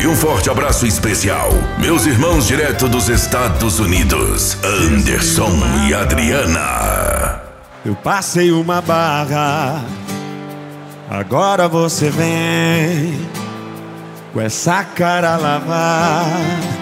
E um forte abraço especial, meus irmãos direto dos Estados Unidos, Anderson e Adriana. Eu passei uma barra, agora você vem com essa cara lavada.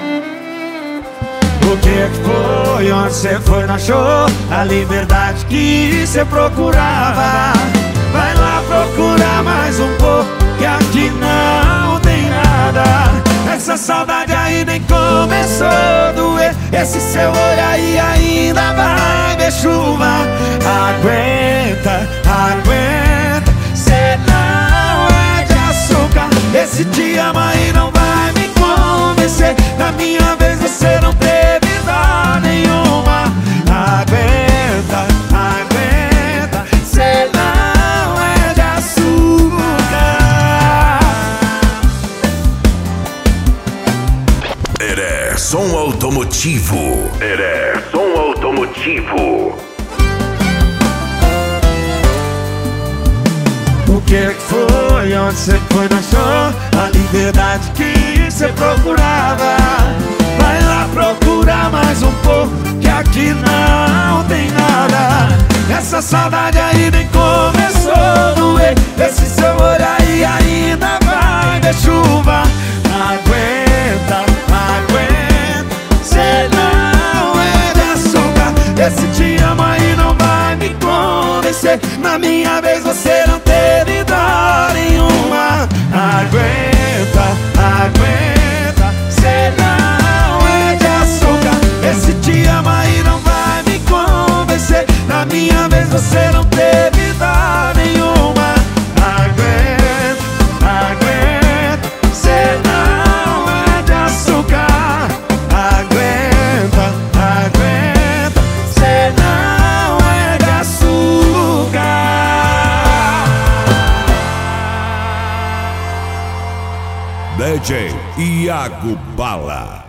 O que foi? Onde você foi? Não achou a liberdade que você procurava? Vai lá procurar mais um pouco, que aqui não tem nada. Essa saudade aí nem começou a doer. Esse seu olho aí ainda vai ver chuva. Aguenta, aguenta, cê não é de açúcar. Esse te ama e não vai me convencer. Na minha vez você não teve dó nenhuma. Aguenta, aguenta, cê não é de açúcar. Heré Som Automotivo. Heré Som Automotivo. O que foi? Onde você foi? Não achou a liberdade que você procurava? Vai lá procurar mais um pouco, que aqui não tem nada. Essa saudade aí nem começou a doer. Esse seu olho aí ainda vai ver chuva. Aguenta, aguenta, cê não é de açúcar. Esse te ama e não vai me convencer. Na minha vez você não teve dó nenhuma. Aguenta, aguenta, cê não é de açúcar. Esse te ama e não vai me convencer. Na minha vez você não teve dó nenhuma. Aguenta, aguenta, cê não é de açúcar. Aguenta, aguenta, cê não é de açúcar. DJ Iago Bala.